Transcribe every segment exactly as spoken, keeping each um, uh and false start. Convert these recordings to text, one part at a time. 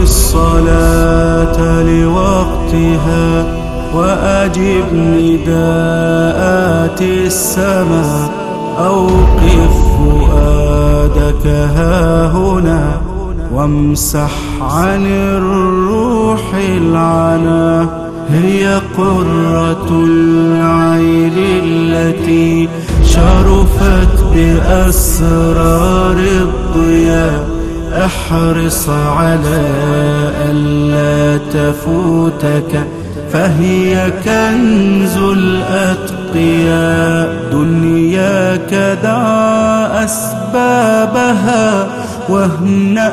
الصلاة لوقتها وأجب نداءات السماء. أوقف فؤادك هاهنا وامسح عن الروح العنا. هي قرة العين التي شرفت بأسرار الضياء. احرص على ألا تفوتك فهي كنز الأتقياء. دنياك دع أسبابها واهنأ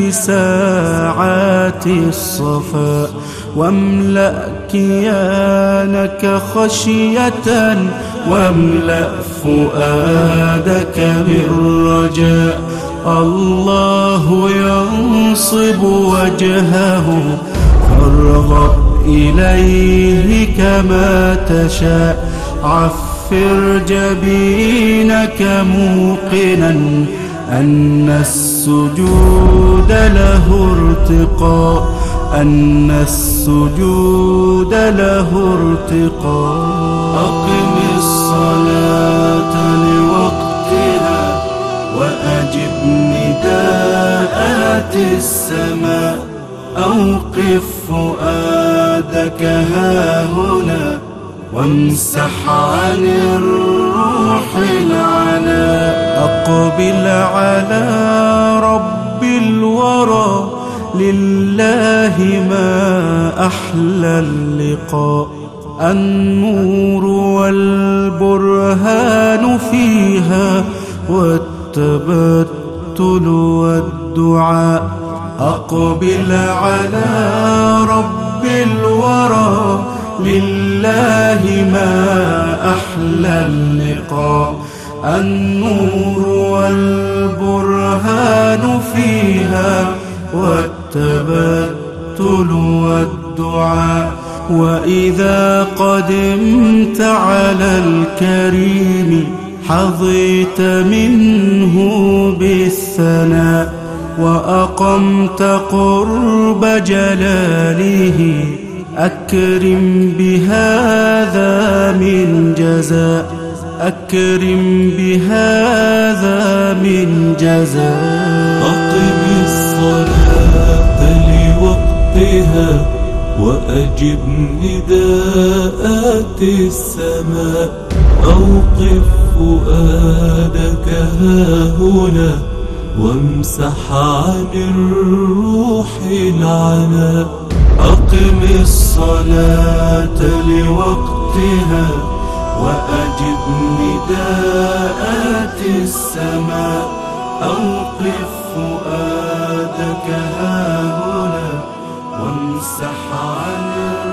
بساعات الصفاء. واملأ كيانك خشية واملأ فؤادك بالرجاء. الله ينصب وجهه فارغب إليه كما تشاء. عفر جبينك موقنا أن السجود له ارتقاء. أن السجود له ارتقاء. أقم الصلاة لوقتها وأجب نداءات السماء. أوقف فؤادك هاهنا وامسح عن الروح العنا. أقبل على رب الورى لله ما أحلى اللقاء. النور والبرهان فيها والتبتل والدعاء. أقبل على رب الورى لله ما أحلى اللقاء. النور والبرهان فيها والتبتل والدعاء. وإذا قدمت على الكريم حظيت منه بالثناء. وأقمت قرب جلاله أكرم بهذا من جزاء. أكرم بهذا من جزاء. أقم الصلاة لوقتها وأجب نداءات السماء. أوقف فؤادك هاهنا وامسح عن الروح العنا. أقم الصلاة لوقتها وأجب نداءات السماء. أوقف فؤادك هاهنا وامسح عن